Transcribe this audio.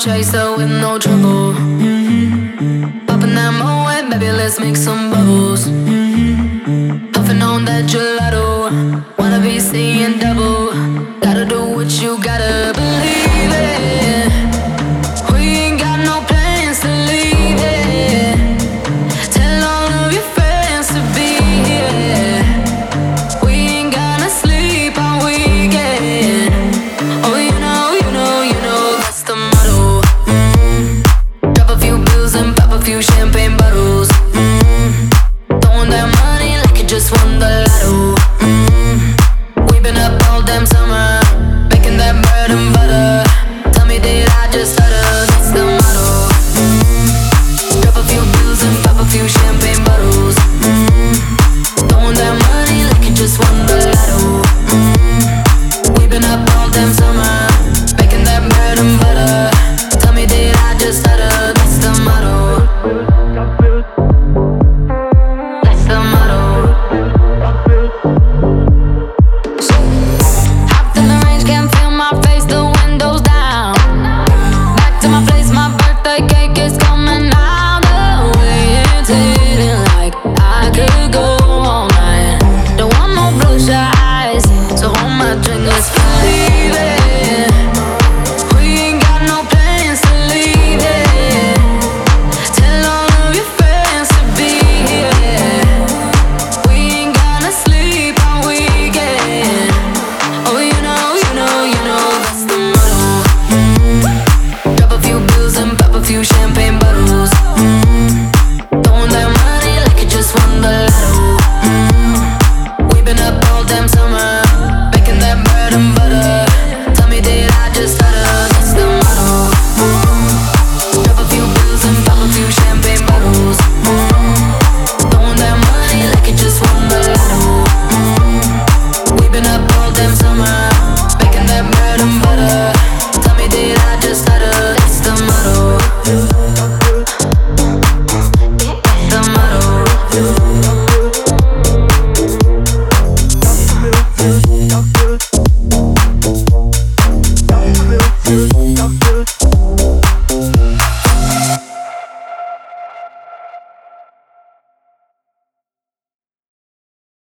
chaser with no trouble. Popping that Moet, baby, let's make some bubbles. Puffing on that gelato, wanna be seeing double. Gotta do what you gotta believe it. We ain't got no plans to leave it. Tell all of your friends to be here. We ain't gonna sleep all weekend. Oh, you know that's the motto. Drop a few bills and pop a few champagne bottles. Throwing that money like you just won the lotto.